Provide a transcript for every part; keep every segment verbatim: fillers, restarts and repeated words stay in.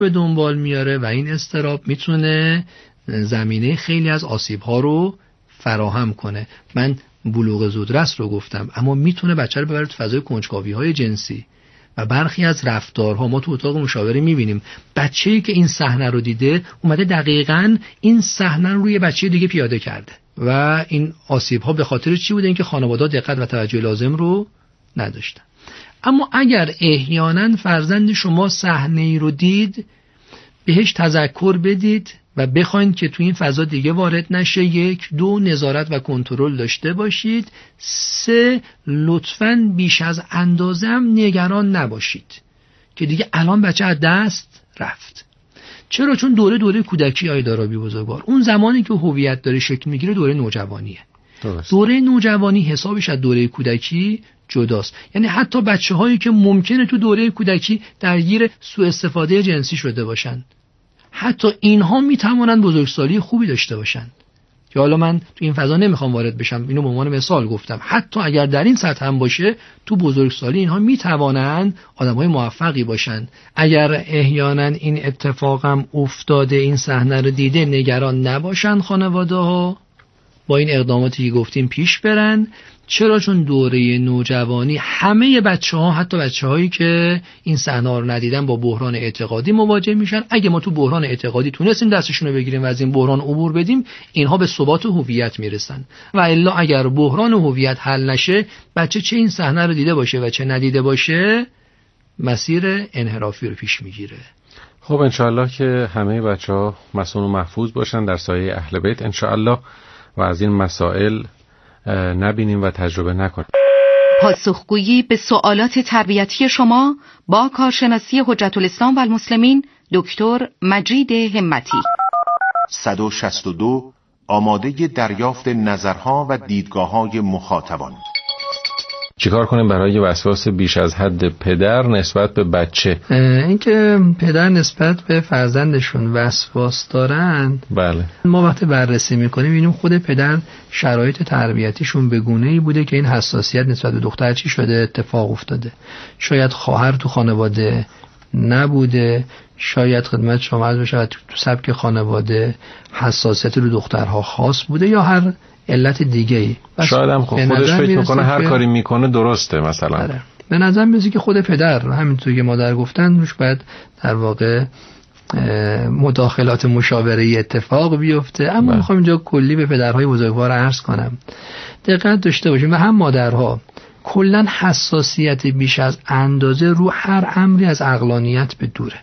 به دنبال میاره و این اضطراب میتونه زمینه خیلی از آسیب‌ها رو فراهم کنه. من بلوغ زودرس رو گفتم، اما میتونه بچه رو ببره تو فضای کنجکاوی‌های جنسی و برخی از رفتارها. ما تو اتاق مشاوره میبینیم بچه‌ای که این صحنه رو دیده اومده دقیقاً این صحنه رو روی بچه دیگه پیاده کرده و این آسیب‌ها به خاطر چی بوده؟ اینکه خانواده‌ها دقت و توجه لازم رو نداشتن. اما اگر احیانا فرزند شما صحنه‌ای رو دید، بهش تذکر بدید و بخواید که تو این فضا دیگه وارد نشه. یک، دو، نظارت و کنترل داشته باشید. سه، لطفاً بیش از اندازه هم نگران نباشید که دیگه الان بچه از دست رفت. چرا؟ چون دوره دوره کودکی آی دارابی بزرگوار، اون زمانی که هویت داره شکل میگیره دوره نوجوانیه. درست. دوره نوجوانی حسابش از دوره کودکی جداست. یعنی حتی بچه هایی که ممکنه تو دوره کودکی درگیر سوء استفاده جنسی شده باشن، حتی اینها میتوانند بزرگسالی خوبی داشته باشن. که حالا من تو این فضا نمیخوام وارد بشم، اینو به عنوان مثال گفتم. حتی اگر در این سطح هم باشه، تو بزرگسالی اینها میتوانند آدمای موفقی باشن. اگر احیانا این اتفاقم افتاده، این صحنه رو دیده، نگران نباشن خانواده‌ها، با این اقداماتی که گفتیم پیش برن. چرا؟ چون دوره نوجوانی همه بچه‌ها، حتی بچه‌هایی که این صحنه رو ندیدن، با بحران اعتقادی مواجه میشن. اگه ما تو بحران اعتقادی تونستیم دستشون رو بگیریم و از این بحران عبور بدیم، اینها به ثبات هویت میرسن. و الا اگر بحران هویت حل نشه، بچه چه این صحنه رو دیده باشه و چه ندیده باشه، مسیر انحرافی رو پیش میگیره. خب انشاءالله که همه بچه‌ها مصون و محفوظ باشن در سایه اهل بیت انشاءالله و از این مسائل نبینیم و تجربه نکنیم. پاسخگویی به سوالات تربیتی شما با کارشناسی حجت الاسلام و المسلمین دکتر مجید همتی. صد و شصت و دو آماده دریافت نظرها و دیدگاه‌های مخاطبان. چیکار کنیم برای وسواس بیش از حد پدر نسبت به بچه؟ اینکه پدر نسبت به فرزندشون وسواس دارن، بله، ما وقتی بررسی میکنیم اینو خود پدر شرایط تربیتیشون به گونه‌ای بوده که این حساسیت نسبت به دختر چی شده، اتفاق افتاده. شاید خواهر تو خانواده نبوده، شاید خدمت شما عرض بشه تو سبک خانواده حساسیت رو دخترها خاص بوده، یا هر علت دیگه ای. شاید هم خودش فکر میکنه هر کاری میکنه درسته مثلا. داره. به نظر میاد که خود پدر همینطور که مادر گفتن روش باید در واقع مداخلات مشاوره‌ای اتفاق بیفته. اما میخوام اینجا کلی به پدرهای بزرگوار عرض کنم دقت داشته باشیم و هم مادرها کلا حساسیت بیش از اندازه رو هر امری از عقلانیت به دوره.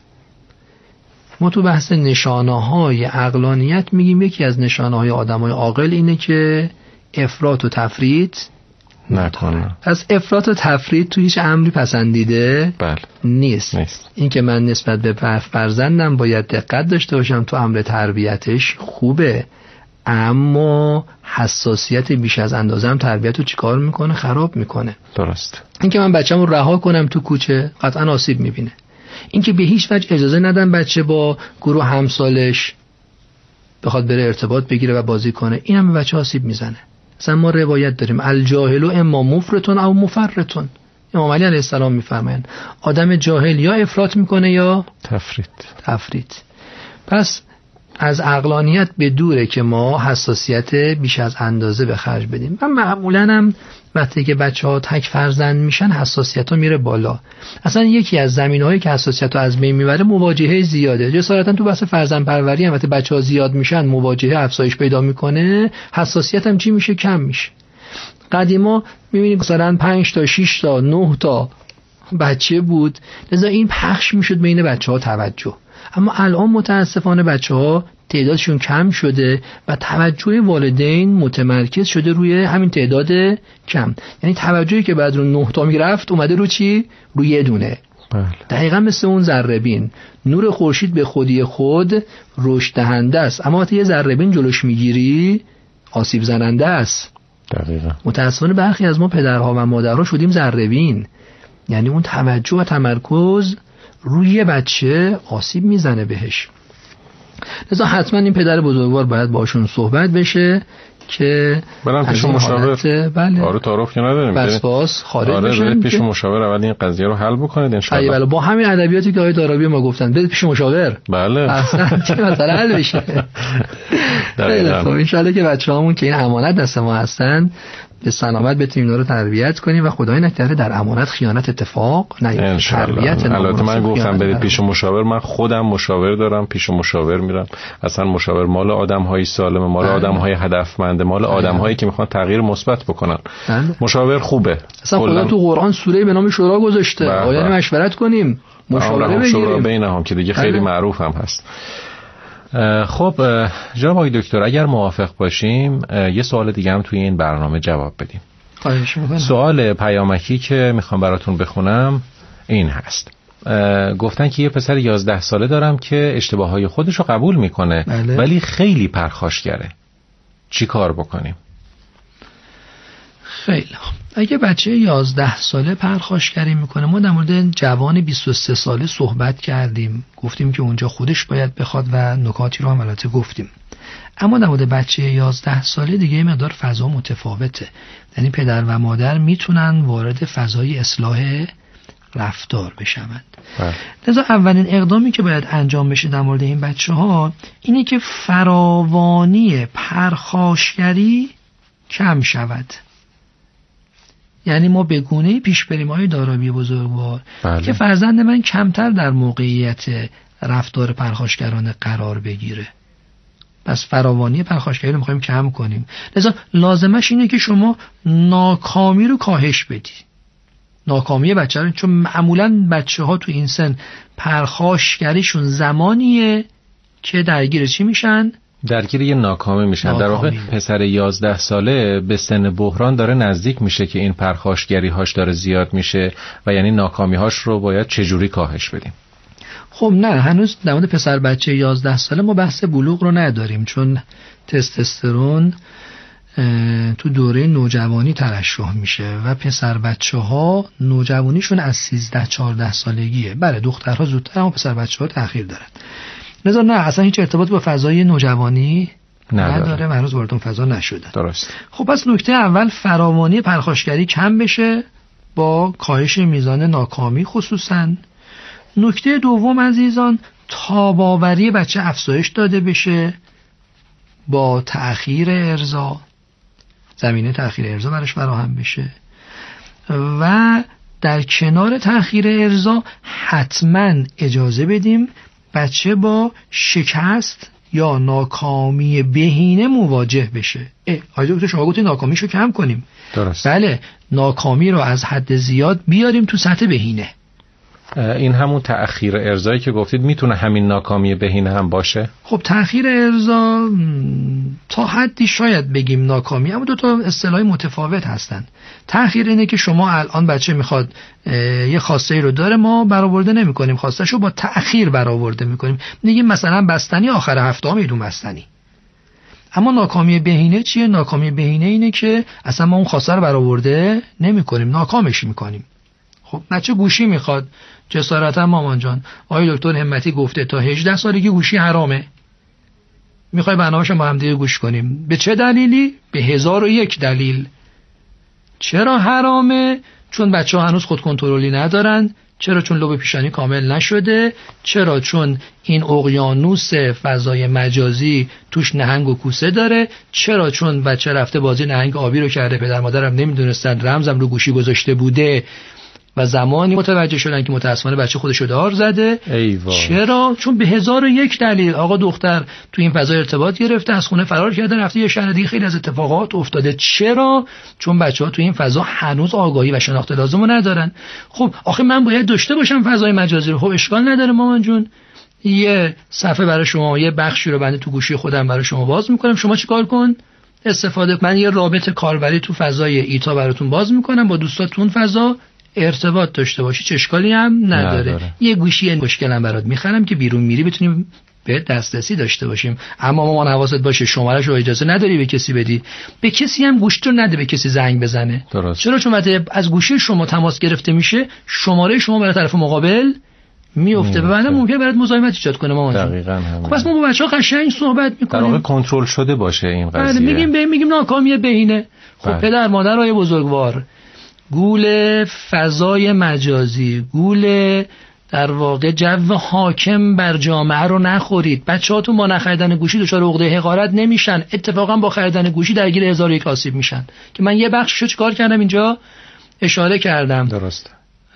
ما تو بحث نشانه‌های عقلانیت میگیم یکی از نشانه‌های آدمای عاقل اینه که افراط و تفریط نکنه. از افراط و تفریط تو هیچ امری پسندیده بله. نیست. نیست. این که من نسبت به فرزندم باید دقت داشته باشم تو امر تربیتش خوبه، اما حساسیت بیش از اندازه هم تربیت رو چیکار میکنه؟ خراب میکنه. درست. این که من بچه‌مو رها کنم تو کوچه قطعا آسیب میبینه. این که به هیچ وجه اجازه ندم بچه با گروه همسالش بخواد بره ارتباط بگیره و بازی کنه، این هم به بچه آسیب میزنه. مثلا ما روایت داریم الجاهل اما مفرطون او مفرطون. امام علی علیه السلام میفرمایند آدم جاهل یا افراط میکنه یا تفریط. تفریط. پس از عقلانیت به دوره که ما حساسیت بیش از اندازه به خرج بدیم. من معمولاً هم وقتی که بچه‌ها تک فرزند میشن حساسیت‌ها میره بالا. اصلا یکی از زمینه‌هایی که حساسیت‌ها از بین میبره مواجهه زیاده. جسارتاً تو بحث فرزند پروری هم وقتی بچه‌ها زیاد میشن مواجهه افزایش پیدا میکنه، حساسیت هم چی میشه؟ کم میشه. قدیما میبینید مثلا پنج تا شش تا نه تا بچه بود، لذا این پخش میشد بین بچه‌ها توجه. اما الان متاسفانه بچه‌ها تعدادشون کم شده و توجه والدین متمرکز شده روی همین تعداد کم. یعنی توجهی که بعد رو نه تا میرفت اومده رو چی؟ رو یه دونه. بله. دقیقا مثل اون ذره‌بین. نور خورشید به خودی خود رشد دهنده است، اما وقتی یه ذره‌بین جلوش میگیری آسیب زننده است. دقیقاً. متاسفانه برخی از ما پدرها و مادرها شدیم ذره‌بین. یعنی اون توجه و تمرکز روی بچه آسیب میزنه بهش. لذا حتما این پدر بزرگوار باید باشون صحبت بشه که برام پیش مشاور. بله آره تعارف که نداریم. وسواس خارج آره بشن. پیش مشاور اول این قضیه رو حل بکنید ان شاء الله. بله با همین ادبیاتی که آقای دارابی ما گفتن برید پیش مشاور. بله. اصلا چه مثلا حل بشه. خیلی خب ان شاء الله که بچه‌هامون که این امانت دست ما هستن به سلامت بتونیم اینا رو تربیت کنیم و خدای نکرده در امانت خیانت اتفاق نیفته. تربیت البته من گفتم برید پیش مشاور، من خودم مشاور دارم، پیش مشاور میرم. اصلا مشاور مال آدم‌های سالم، مال آدم‌های هدفمند، مال آدم‌هایی که میخوان تغییر مثبت بکنن. بله. مشاور خوبه. اصلا خدا تو قرآن سوره به نام شورا گذاشته. آیا مشورت کنیم؟ مشاوره بگیریم. شورا بینهم که دیگه خیلی معروف هم هست. خب جناب آقای دکتر اگر موافق باشیم یه سوال دیگه هم توی این برنامه جواب بدیم. خواهش می‌کنم. سوال پیامکی که میخوام براتون بخونم این هست. گفتن که یه پسر یازده ساله دارم که اشتباههای خودش رو قبول میکنه. بله. ولی خیلی پرخاشگره. چی کار بکنیم؟ خیلی خوب. اگه بچه یازده ساله پرخاشگری میکنه، ما در مورد جوان بیست و سه ساله صحبت کردیم، گفتیم که اونجا خودش باید بخواد و نکاتی رو هم البته گفتیم. اما در مورد بچه یازده ساله دیگه یه مقدار فضا متفاوته. یعنی پدر و مادر میتونن وارد فضای اصلاح رفتار بشوند. لذا اولین اقدامی که باید انجام بشه در مورد این بچه ها اینه که فراوانی پرخاشگری کم شود. یعنی ما به گونه‌ای پیش بریم آقای دارابی بزرگوار بله. که فرزند من کمتر در موقعیت رفتار پرخاشگرانه قرار بگیره. پس فراوانی پرخاشگری رو می‌خوایم کم کنیم. لذا لازمش اینه که شما ناکامی رو کاهش بدی. ناکامی بچه رو، چون معمولاً بچه‌ها تو این سن پرخاشگریشون زمانیه که درگیر چی میشن؟ درگیر یه ناکامی میشن. ناکامی. در واقع پسر یازده ساله به سن بحران داره نزدیک میشه که این پرخاشگری هاش داره زیاد میشه و یعنی ناکامی هاش رو باید چجوری کاهش بدیم؟ خب نه، هنوز در مورد پسر بچه یازده ساله ما بحث بلوغ رو نداریم، چون تستوسترون تو دوره نوجوانی ترشح میشه و پسر بچه ها نوجوانیشون از سیزده چهارده سالگیه. بله دخترها زودتر اما پسر بچه ها تأخیر دارن. نظر نه اصلا هیچ ارتباط با فضای نوجوانی نداره و هنوز وارد اون فضا نشده. درست. خب پس نکته اول فراوانی پرخاشگری کم بشه با کاهش میزان ناکامی خصوصا. نکته دوم عزیزان تاباوری بچه افزایش داده بشه با تأخیر ارضا، زمینه تأخیر ارضا براش فراهم بشه و در کنار تأخیر ارضا حتما اجازه بدیم بچه با شکست یا ناکامی بهینه مواجه بشه. آیا دکتر شما گفتید ناکامیشو کم کنیم؟ درست. بله ناکامی رو از حد زیاد بیاریم تو سطح بهینه. این همون تأخیر ارضایی که گفتید میتونه همین ناکامی بهینه هم باشه؟ خب تأخیر ارضا تا حدی شاید بگیم ناکامی، اما دو تا اصطلاح متفاوت هستن. تأخیر اینه که شما الان بچه میخواد یه خواسته رو داره، ما برآورده نمی‌کنیم، خواسته‌شو با تأخیر برآورده می‌کنیم، میگیم مثلا بستنی آخر هفته میدون بستنی. اما ناکامی بهینه چیه؟ ناکامی بهینه اینه که اصلا ما اون خواسته رو برآورده نمی‌کنیم، ناکامش می‌کنیم. خب بچه گوشی میخواد، جسارتا مامان جان آقای دکتر همتی گفته تا هجده سالگی گوشی حرامه، میخوای برنامه‌شو با هم دیگه گوش کنیم. به چه دلیلی؟ به هزار و یک دلیل. چرا حرامه؟ چون بچه ها هنوز خود کنترلی ندارن. چرا؟ چون لوب پیشانی کامل نشده. چرا؟ چون این اقیانوس فضای مجازی توش نهنگ و کوسه داره. چرا؟ چون بچه رفته بازی نهنگ آبی رو کرده، پدر مادرم نمیدونستن، رمزم رو گوشی گذاشته بوده و زمانی متوجه شدن که متاسفانه بچه خودشو دار زده. ایوان. چرا؟ چون به هزار و یک دلیل. آقا دختر تو این فضا ارتباط گرفته، از خونه فرار کرده، رفته یه شهر دیگه، خیلی از اتفاقات افتاده. چرا؟ چون بچه‌ها تو این فضا هنوز آگاهی و شناخت لازمو ندارن. خب آخه من باید داشته باشم فضای مجازی رو. خب اشکال نداره مامان جون، یه صفحه برای شما، یه بخشی رو بنده تو گوشی خودم برای شما باز میکنم، شما چیکار کن؟ استفاده. من یه رابط کاربری تو فضای ایتا براتون باز میکنم، با دوستاتون فضا ارتباط داشته باشی، چه اشکالی هم نداره. نداره. یه گوشی مشکلم برات میخرم که بیرون میری بتونیم به دسترسی داشته باشیم. اما مامان حواست باشه شماره‌ش رو اجازه نداری به کسی بدی، به کسی هم گوشت رو نده به کسی زنگ بزنه. درست. چرا؟ چون وقتی از گوشی شما تماس گرفته میشه، شماره شما برای طرف مقابل میفته و بعدا ممکنه برات مزاحمت ایجاد کنه مامان جون. دقیقاً همین. خب پس ما با بچه‌ها قشنگ صحبت می‌کنیم. در واقع کنترل شده باشه این قضیه. بله میگیم به میگیم ناکامی بهینه. خب بله. پدر مادرای بزرگوار گول فضای مجازی، گول در واقع جو حاکم بر جامعه رو نخورید. بچه‌هاتون با نخریدن گوشی دچار عقده حقارت نمیشن، اتفاقا با خریدن گوشی درگیر هزار و یک آسیب میشن که من یه بخششو چیکار کردم اینجا اشاره کردم. درسته.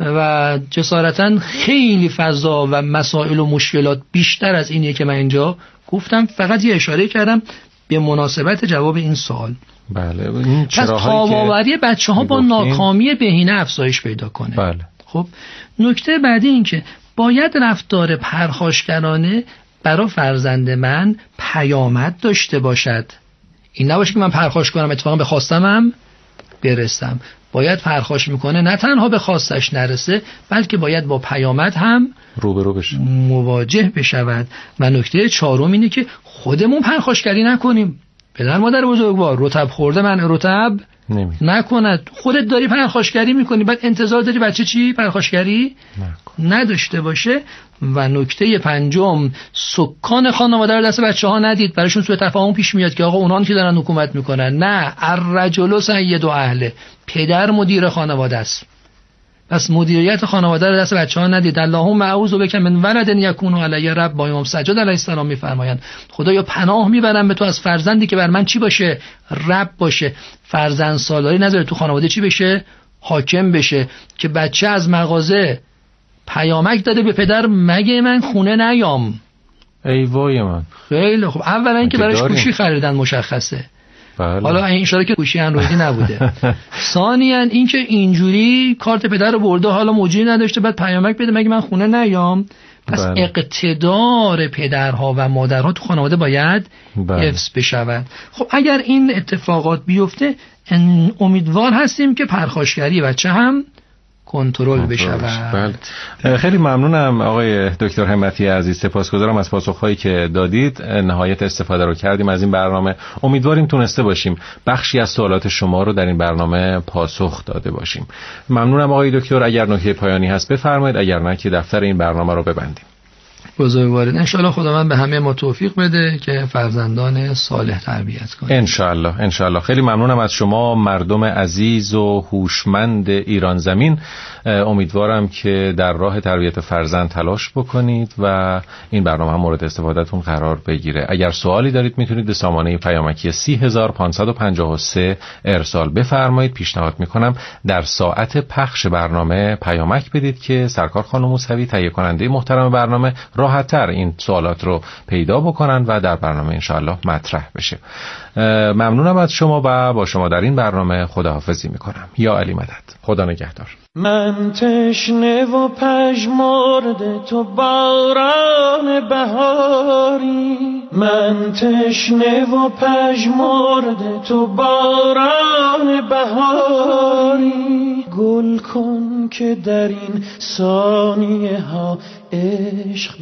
و جسارتا خیلی فضا و مسائل و مشکلات بیشتر از اینیه که من اینجا گفتم، فقط یه اشاره کردم به مناسبت جواب این سوال. بله این پس تاب‌آوری بچه‌ها با ناکامی بهینه افزایش پیدا کنه. بله. خب نکته بعدی این که باید رفتار پرخاشگرانه برای فرزند من پیامد داشته باشد. این نباشه که من پرخاش کنم اتفاقا به خواستمم برسم. باید پرخاش میکنه نه تنها به خواستش نرسه، بلکه باید با پیامد هم روبرو بشه، مواجه بشود. و نکته چهارم اینه که خودمون پرخاشگری نکنیم. پدر مادر بزرگوار رطب خورده من رطب نمی. نکند. خودت داری پرخاشگری میکنی بعد انتظار داری بچه چی پرخاشگری نکن. نداشته باشه. و نکته پنجم، سکان خانواده رو دست بچه ها ندید. برایشون سوء تفاهم پیش میاد که آقا اونان که دارن حکومت میکنن. نه، الرجل سید اهله، پدر مدیر خانواده است. پس مدیریت خانواده رو دست بچه‌ها ندید. اللهم اعوذ بک من ولد یکون علی رب. با امام سجاد علیه السلام میفرمایند خدایا پناه میبرم به تو از فرزندی که بر من چی باشه؟ رب باشه. فرزند سالاری نداره تو خانواده چی بشه؟ حاکم بشه. که بچه از مغازه پیامک داده به پدر مگه من خونه نیام. ای وای من. خیلی خوب. اولا اینکه براش گوشی خریدن مشخصه. بله. حالا این اشاره که گوشی اندرویدی نبوده. ثانیاً اینکه اینجوری کارت پدر رو برده حالا موجودی نداشته بعد پیامک بده مگه من خونه نیام. پس بله. اقتدار پدرها و مادرها تو خانواده باید بله. حفظ بشود. خب اگر این اتفاقات بیفته امیدوار هستیم که پرخاشگری بچه هم کنترل بشود. بله. خیلی ممنونم آقای دکتر همتی عزیز، سپاسگزارم از پاسخهایی که دادید. نهایت استفاده رو کردیم از این برنامه. امیدواریم تونسته باشیم بخشی از سوالات شما رو در این برنامه پاسخ داده باشیم. ممنونم آقای دکتر. اگر نکته پایانی هست بفرمایید، اگر نه که دفتر این برنامه رو ببندیم. بزرگوارید. انشالله خداوند به همه ما توفیق بده که فرزندان صالح تربیت کنیم. انشالله انشالله. خیلی ممنونم از شما مردم عزیز و هوشمند ایران زمین. امیدوارم که در راه تربیت فرزند تلاش بکنید و این برنامه هم مورد استفادهتون قرار بگیره. اگر سوالی دارید میتونید به سامانه پیامکی سی هزار و پانصد و پنجاه و سه ارسال بفرمایید. پیشنهاد میکنم در ساعت پخش برنامه پیامک بدید که سرکار خانم موسوی تهیه کننده محترم برنامه راحت‌تر این سوالات رو پیدا بکنن و در برنامه انشاءالله مطرح بشه. ممنونم از شما و با شما در این برنامه خداحافظی میکنم. یا علی مدد. خدا نگهدار. من تشنه و پژمرده تو باران بهاری، من تشنه و پژمرده تو باران بهاری، گل کن که در این ثانیه ها عشق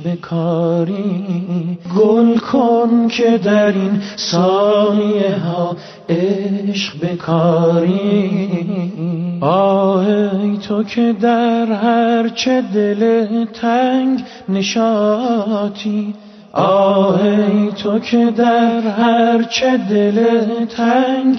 بکاری، گل کن که در این ثانیه ها عشق بکاری. آه ای تو که در هر چه دل تنگ نشاطی، آه ای تو که در هر چه دل تنگ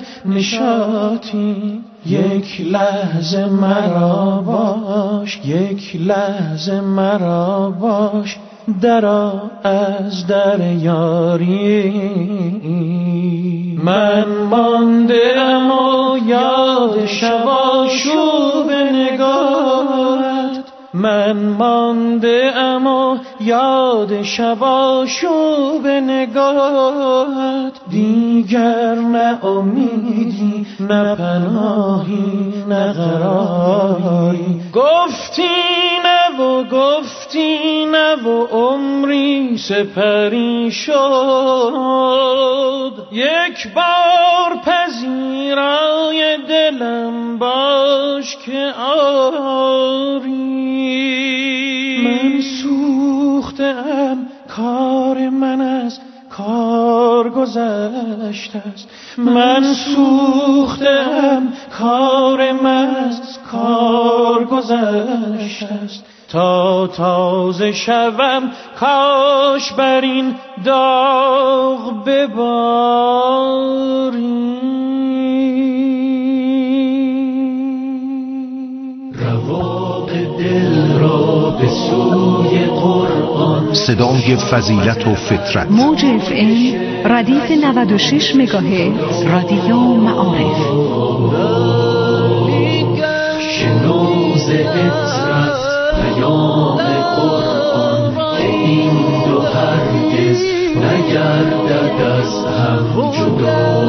نشاطی، یک لحظه مرا باش، یک لحظه مرا باش، درآ از در یاری. من ماندم و یاد شبا شوب نگاهت، من ماندم و یاد شبا شوب نگاهت، دیگر نه امیدی نه پناهی نه قراری. گفتی نه و گفتی نه و عمری سپری شد، یک بار پذیرای دلم باش که آری. من سوختم، کار من از کار گذشته است، من سوختم، کار من از کار گذشته است، تا تازه شوم کاش بر این داغ بباری. رواق دل را به سوی قرآن، صدای فضیلت و فطرت. موج اف ام ردیف نود و شش مگاهرتز رادیو معارف. شنوز عطرت پیام قرآن، که این دو هرگز نگردد از هم جدا.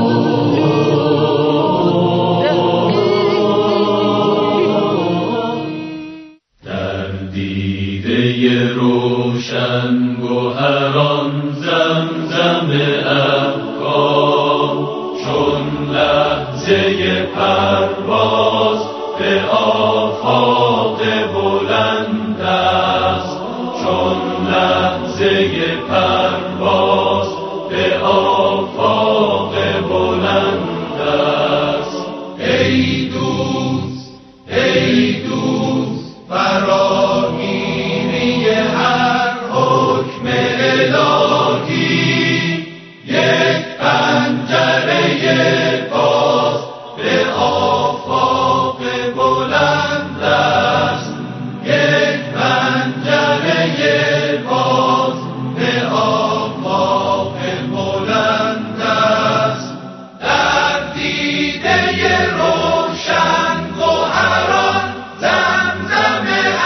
روشن گوهران زمزم افکار، چون لحظه پرواز به آفاق بلند است، چون لحظه پرواز به آفاق بلند است. ای دوست ای دوست فراگیری هر حکم الهی، یک پنجره باز به آفاق بلند است، یک پنجره باز به آفاق بلند است. در دیده روشن گوهران زمزم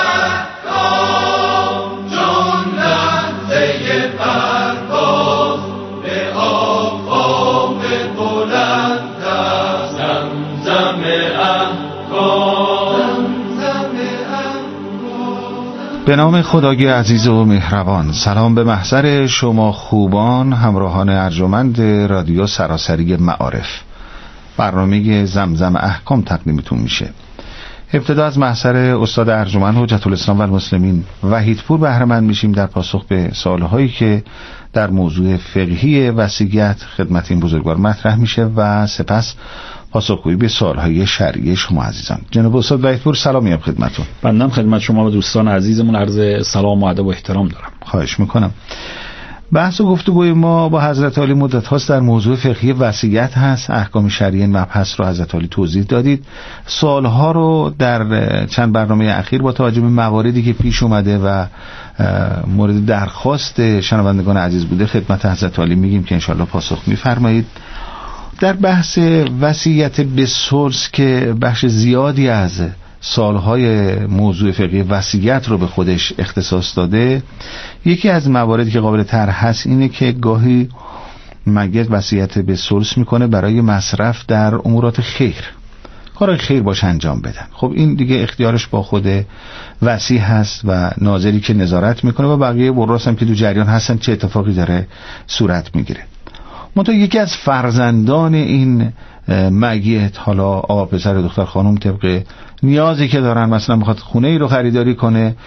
احکام، چون لحظه پرواز به آفاق بلند است. زمزم احکام، زمزم احکام. به نام خدای عزیز و مهربان. سلام به محضر شما خوبان همراهان ارجمند رادیو سراسری معارف. برنامه زمزم احکام تقدیمتون میشه. ابتدا از محضر استاد ارجمند حجت الاسلام و المسلمین وحیدپور بهره مند میشیم در پاسخ به سوالهایی که در موضوع فقهی وصیت خدمت این بزرگوار مطرح میشه و سپس پاسخگویی به سوالهای شرعی شما عزیزان. جناب استاد وحیدپور سلام میگم خدمتتون. بنده خدمت شما و دوستان عزیزمون عرض سلام و ادب و احترام دارم. خواهش میکنم. بحث و گفتگوی ما با حضرت عالی مدت هاست در موضوع فقهی وصیت هست. احکام شرعی این مبحث رو حضرت عالی توضیح دادید. سوالها رو در چند برنامه اخیر با توجه به مواردی که پیش اومده و مورد درخواست شنوندگان عزیز بوده خدمت حضرت عالی میگیم که انشالله پاسخ میفرمایید. در بحث وصیت به ثلث که بخش زیادی از سالهای موضوع فقهی وصیت رو به خودش اختصاص داده، یکی از مواردی که قابل طرح هست اینه که گاهی مگت وصیت به ثلث میکنه برای مصرف در امورات خیر، کار خیر باش انجام بدن. خب این دیگه اختیارش با خود وصی هست و ناظری که نظارت میکنه و بقیه وراث هم که تو جریان هستن چه اتفاقی داره صورت میگیره. منتها یکی از فرزندان این مگیت، حالا آقا پسر دختر خانم، طبق نیازی که دارن مثلا میخواد خونه ای رو خریداری کنه،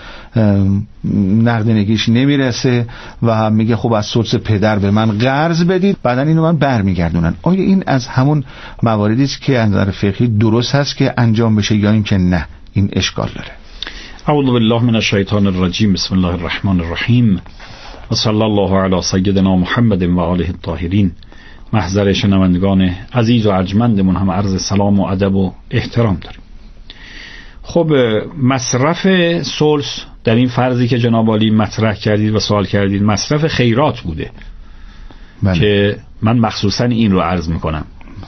نقدینگیش نمیرسه و میگه خب از ثلث پدر به من قرض بدید، بعدن اینو من برمیگردونن. آیا این از همون مواردی است که از نظر فقهی درست هست که انجام بشه یا اینکه نه این اشکال داره؟ اعوذ بالله من الشیطان الرجیم. بسم الله الرحمن الرحیم و صلی الله علی سیدنا محمد و آله الطاهرین. محضر شنوندگان عزیز و ارجمندمون هم عرض سلام و ادب و احترام داریم. خب مصرف ثلث در این فرضی که جناب عالی مطرح کردید و سوال کردید مصرف خیرات بوده. بله. که من مخصوصا این رو عرض میکنم.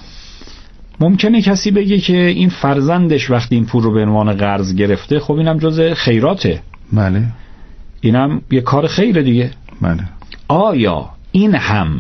ممکنه کسی بگه که این فرزندش وقتی این پول رو به عنوان قرض گرفته، خب اینم جز خیراته. بله. اینم یه کار خیره دیگه. بله. آیا این هم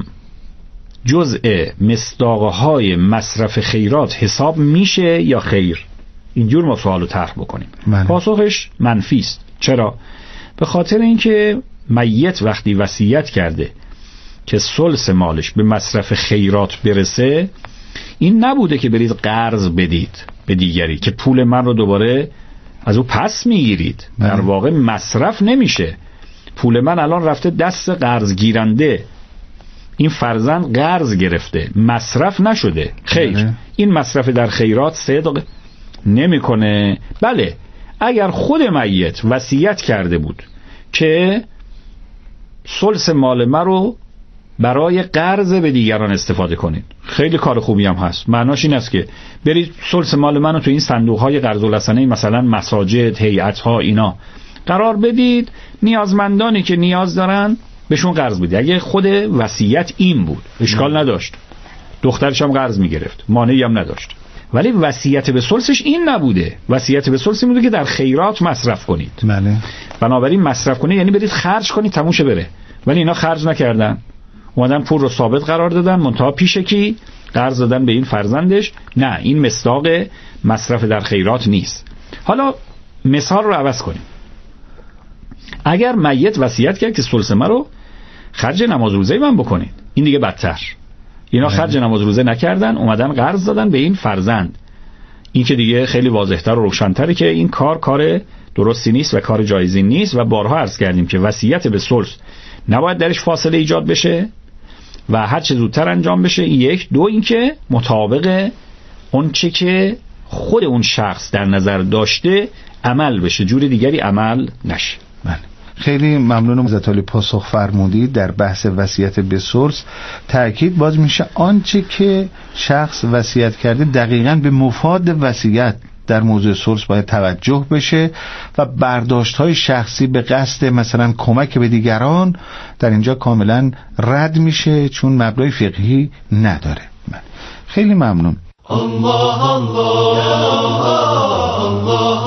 جزء مصداقهای مصرف خیرات حساب میشه یا خیر؟ اینجور ما سوالو طرح بکنیم. بله. پاسخش منفی است. چرا؟ به خاطر اینکه میت وقتی وصیت کرده که ثلث مالش به مصرف خیرات برسه، این نبوده که برید قرض بدید به دیگری که پول من رو دوباره از او پس میگیرید. در واقع مصرف نمیشه. پول من الان رفته دست قرض گیرنده، این فرزند قرض گرفته، مصرف نشده. خیر. بله. این مصرف در خیرات صدق نمیکنه. بله، اگر خود میت وصیت کرده بود که ثلث مال من رو برای قرض به دیگران استفاده کنید، خیلی کار خوبی هم هست. معناش این است که برید ثلث مال منو تو این صندوق‌های قرض الحسنه، مثلا مساجد، هیئت‌ها، اینا قرار بدید، نیازمندانی که نیاز دارن بهشون قرض بدید. اگه خود وصیت این بود اشکال نداشت، دخترش هم قرض میگرفت، مانعی هم نداشت. ولی وصیت به ثلثش این نبوده. وصیت به ثلث این بوده که در خیرات مصرف کنید. بله. بنابراین مصرف کنید یعنی برید خرج کنید تموم شه بره. ولی اینا خرج نکردن، اومدن پول رو ثابت قرار دادن، منتها پیش کی؟ قرض دادن به این فرزندش. نه، این مصداق مصرف در خیرات نیست. حالا مثال رو عوض کنیم. اگر میت وصیت کرد که ثلث من رو خرج نماز روزه من بکنید، این دیگه بدتر. اینا خرج نماز روزه نکردن، اومدن قرض دادن به این فرزند. این که دیگه خیلی واضح‌تر و روشن‌تره که این کار کار درستی نیست و کار جایزی نیست و بارها عرض کردیم که وصیت به ثلث نباید درش فاصله ایجاد بشه و هر چه زودتر انجام بشه. یک. دو اینکه مطابق اون چه که خود اون شخص در نظر داشته عمل بشه، جور دیگری عمل نشه. بله. خیلی ممنونم حضرت عالی پاسخ فرمودید. در بحث وصیت به ثلث تأکید باز میشه آنچه که شخص وصیت کرده دقیقاً به مفاد وصیت در موضوع ثلث باید توجه بشه و برداشت‌های شخصی به قصد مثلا کمک به دیگران در اینجا کاملا رد میشه چون مبنای فقهی نداره. خیلی ممنون. الله الله الله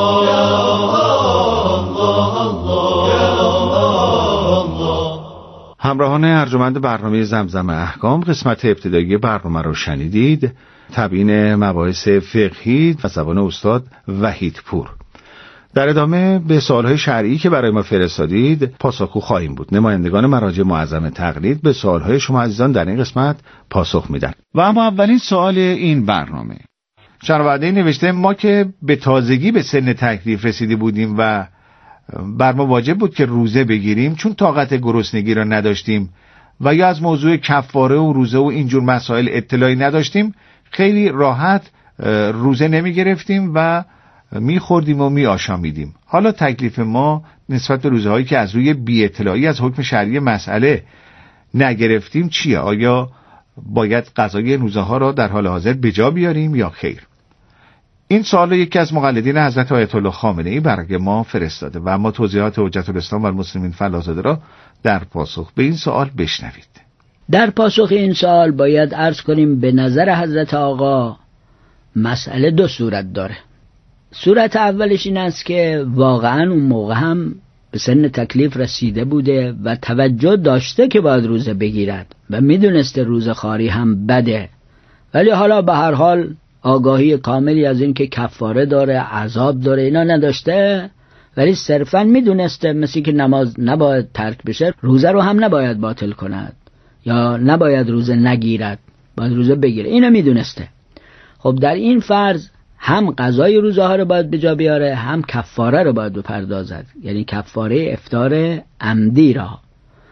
الله. همراهان ارجمند برنامه زمزم احکام، قسمت ابتدایی برنامه رو شنیدید. تبیین مباحث فقهی و زبان استاد وحید پور. در ادامه به سوالهای شرعی که برای ما فرستادید پاسخگو خواهیم بود. نمایندگان مراجع معظم تقلید به سوالهای شما عزیزان در این قسمت پاسخ میدن. و اما اولین سوال این برنامه، شنونده نوشته ما که به تازگی به سن تکلیف رسیده بودیم و بر ما واجب بود که روزه بگیریم، چون طاقت گرسنگی را نداشتیم و یا از موضوع کفاره و روزه و اینجور مسائل اطلاعی نداشتیم، خیلی راحت روزه نمی گرفتیم و می خوردیم و می آشامیدیم. حالا تکلیف ما نسبت به روزه هایی که از روی بی اطلاعی از حکم شرعی مسئله نگرفتیم چیه؟ آیا باید قضای روزه ها را در حال حاضر به جا بیاریم یا خیر؟ این سوال یکی از مقلدین حضرت آیت الله خامنه ای برای ما فرستاده و اما توضیحات حجت الاسلام و المسلمین فلازاده را در پاسخ به این سوال بشنوید. در پاسخ این سوال باید عرض کنیم به نظر حضرت آقا مسئله دو صورت داره. صورت اولش این است که واقعا اون موقع هم به سن تکلیف رسیده بوده و توجه داشته که باید روزه بگیرد و میدونسته روزه خواری هم بده، ولی حالا به هر حال آگاهی کاملی از این که کفاره داره، عذاب داره اینا نداشته، ولی صرفا میدونسته مثل که نماز نباید ترک بشه، روزه رو هم نباید باطل کند یا نباید روزه نگیرد، باید روزه بگیره، اینو میدونسته. خب در این فرض هم قضای روزه ها رو باید به جا بیاره، هم کفاره رو باید بپردازد، یعنی کفاره افطار عمدی را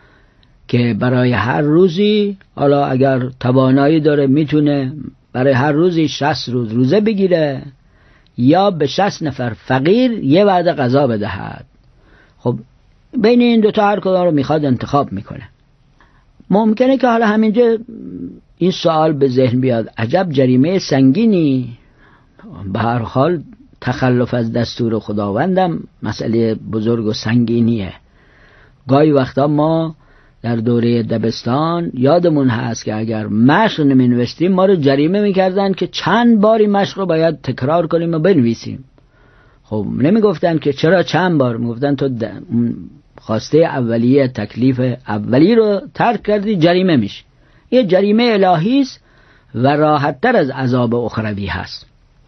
که برای هر روزی، حالا اگر توانایی داره میتونه برای هر روزی شصت روز روزه بگیره یا به شصت نفر فقیر یه وعده غذا بدهد. خب بین این دوتا هر کدام رو میخواد انتخاب میکنه. ممکنه که حالا همینجا این سوال به ذهن بیاد عجب جریمه سنگینی، به هر حال تخلف از دستور خداوندم مسئله بزرگ و سنگینیه. گاهی وقتا ما در دوره دبستان یادمون هست که اگر مشق نمی نوشتیم ما رو جریمه میکردن که چند باری مشق رو باید تکرار کنیم و بنویسیم. خب نمی گفتن که چرا چند بار، می گفتن تو خواسته اولیه تکلیف اولی رو ترک کردی جریمه میشه. یه جریمه الهی است و راحت تر از عذاب اخروی هست.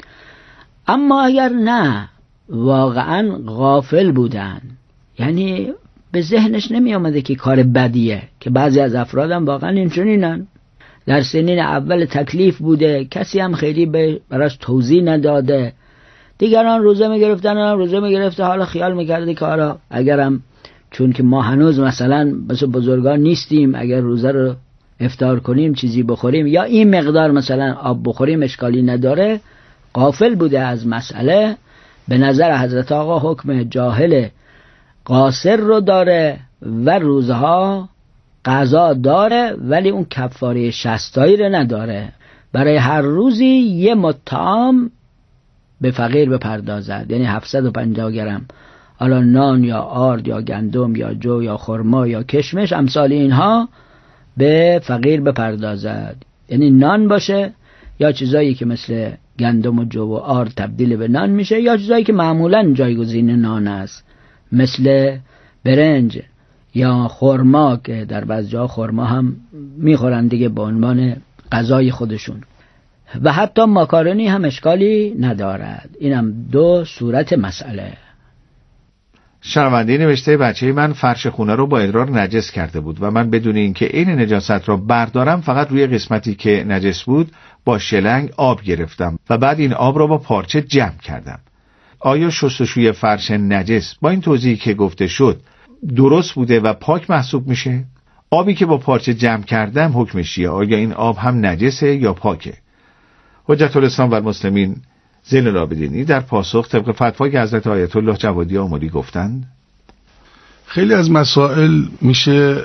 اما اگر نه واقعا غافل بودن، یعنی به ذهنش نمی آمده که کار بدیه، که بعضی از افراد هم واقعا اینچنینن، در سنین اول تکلیف بوده، کسی هم خیلی براش توضیح نداده، دیگران روزه می گرفتن هم روزه می گرفته، حالا خیال می کرده که حالا اگرم چون که ما هنوز مثلا مثل بزرگان نیستیم، اگر روزه رو افطار کنیم چیزی بخوریم یا این مقدار مثلا آب بخوریم اشکالی نداره، غافل بوده از مسئله به نظر حضرت آقا حکم جاهل قاصر رو داره و روزها قضا داره، ولی اون کفاره شصتایی رو نداره. برای هر روزی یه مطعم به فقیر بپردازد، یعنی هفتصد و پنجاه گرم حالا نان یا آرد یا گندم یا جو یا خرما یا کشمش امثال اینها به فقیر بپردازد، یعنی نان باشه یا چیزایی که مثل گندم و جو و آرد تبدیل به نان میشه، یا چیزایی که معمولا جایگزین نان است مثل برنج یا خرما که در بعضی جا خرما هم میخورن دیگه به عنوان غذای خودشون، و حتی ماکارونی هم اشکالی ندارد. اینم دو صورت مسئله. شنونده نوشته بچه من فرش خونه رو با ادرار نجس کرده بود و من بدون اینکه این نجاست رو بردارم فقط روی قسمتی که نجس بود با شلنگ آب گرفتم و بعد این آب رو با پارچه جمع کردم. آیا شستشوی فرش نجس با این توضیحی که گفته شد درست بوده و پاک محسوب میشه؟ آبی که با پارچه جمع کردم حکمش چیه؟ آیا این آب هم نجسه یا پاکه؟ حجت الاسلام و المسلمین زین العابدینی در پاسخ طبق فتوای حضرت آیت الله جوادی آملی گفتند خیلی از مسائل میشه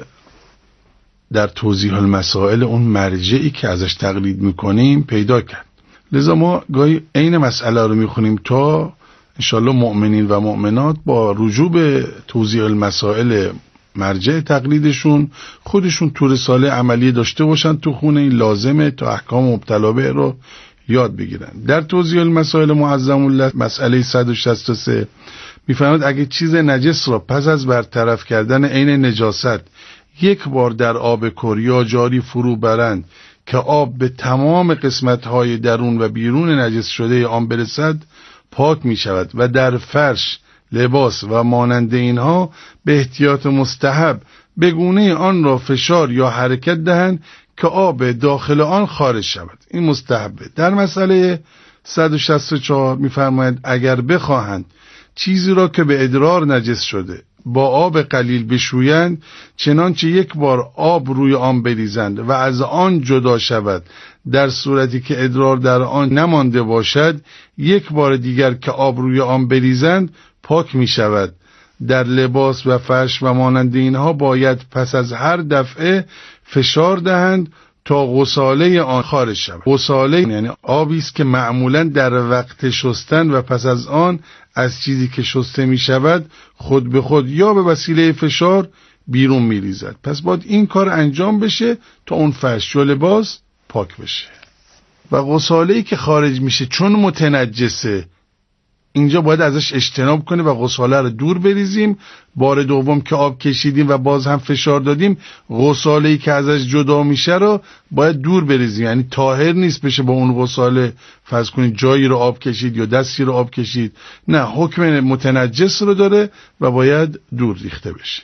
در توضیح المسائل اون مرجعی که ازش تقلید میکنیم پیدا کرد. لذا ما گاهی عین مسئله رو میخونیم تا انشالله مؤمنین و مؤمنات با رجوع به توضیح المسائل مرجع تقلیدشون خودشون تو رساله عملی داشته باشن تو خونه، این لازمه تا احکام مبتلا به رو یاد بگیرن. در توضیح المسائل معظم الله مسئله صد و شصت و سه میفرماید اگه چیز نجس را پس از برطرف کردن عین نجاست یک بار در آب کر یا جاری فرو برند که آب به تمام قسمت‌های درون و بیرون نجس شده آن برسد پاک می شود و در فرش، لباس و مانند اینها به احتیاط مستحب به گونه آن را فشار یا حرکت دهند که آب داخل آن خارج شود. این مستحبه. در مسئله صد و شصت و چهار می‌فرماید اگر بخواهند چیزی را که به ادرار نجس شده با آب قلیل بشویند چنانچه یک بار آب روی آن بریزند و از آن جدا شود، در صورتی که ادرار در آن نمانده باشد یک بار دیگر که آب روی آن بریزند پاک می شود. در لباس و فرش و مانند اینها باید پس از هر دفعه فشار دهند تا غساله آن خارج شود. غساله یعنی آبی است که معمولا در وقت شستن و پس از آن از چیزی که شسته می شود خود به خود یا به وسیله فشار بیرون می ریزد. پس باید این کار انجام بشه تا اون فرش و لباس پاک بشه. و غساله‌ای که خارج میشه چون متنجسه اینجا باید ازش اجتناب کنه و غساله رو دور بریزیم. بار دوم که آب کشیدیم و باز هم فشار دادیم غساله‌ای که ازش جدا میشه رو باید دور بریزیم، یعنی طاهر نیست بشه با اون غساله فرض کنید جایی رو آب کشید یا دستی رو آب کشید، نه، حکم متنجس رو داره و باید دور ریخته بشه.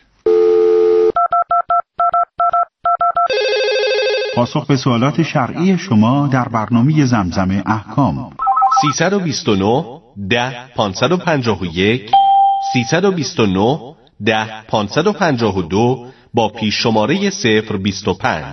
پاسخ به سوالات شرعی شما در برنامه زمزم احکام. سیصد و بیست و نه ده پانصد و پنجاه و یک سیصد و بیست و نه ده پانصد و پنجاه و دو با پیش شماره صفر بیست و پنج.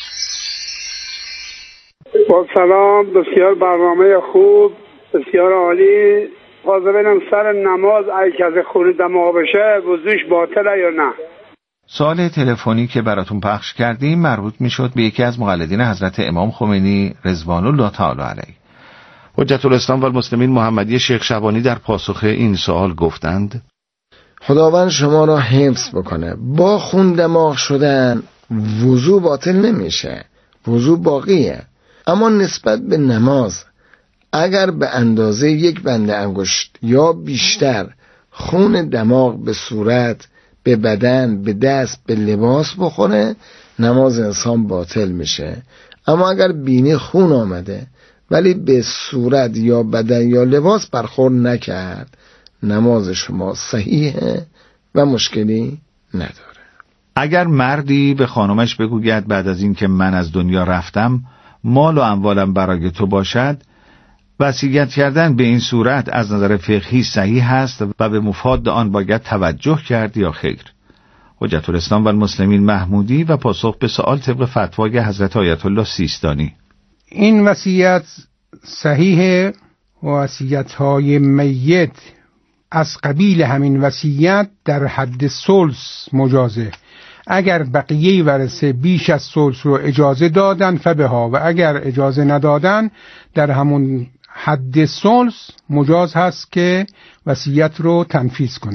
با سلام، بسیار برنامه خوب، بسیار عالی. حاضر بینم سر نماز اگه که از خون دماغ بشه وضوش باطله یا نه؟ سوال تلفنی که براتون پخش کردیم مربوط میشد به یکی از مقلدین حضرت امام خمینی رضوان الله تعالی علیه. حجت الاسلام و المسلمین محمدی شیخ شبانی در پاسخ این سوال گفتند خداوند شما را حفظ بکنه. با خون دماغ شدن وضو باطل نمیشه، وضو باقیه، اما نسبت به نماز اگر به اندازه یک بنده انگشت یا بیشتر خون دماغ به صورت، به بدن، به دست، به لباس بخوره نماز انسان باطل میشه. اما اگر بینی خون آمده ولی به صورت یا بدن یا لباس برخورد نکرد نماز شما صحیحه و مشکلی نداره. اگر مردی به خانمش بگوید بعد از این که من از دنیا رفتم مال و اموالم برای تو باشد، وصیت کردن به این صورت از نظر فقهی صحیح است و به مفاد آن باید توجه کرد یا خیر؟ حجت الاسلام و المسلمین محمودی و پاسخ به سوال طبق فتوای حضرت آیت الله سیستانی. این وصیت صحیحه وصیت‌های میت از قبیل همین وصیت در حد ثلث مجازه. اگر بقیه ورثه بیش از ثلث رو اجازه دادن فبها، و اگر اجازه ندادن در همون حد ثلث مجاز هست که وصیت رو تنفیذ کنن.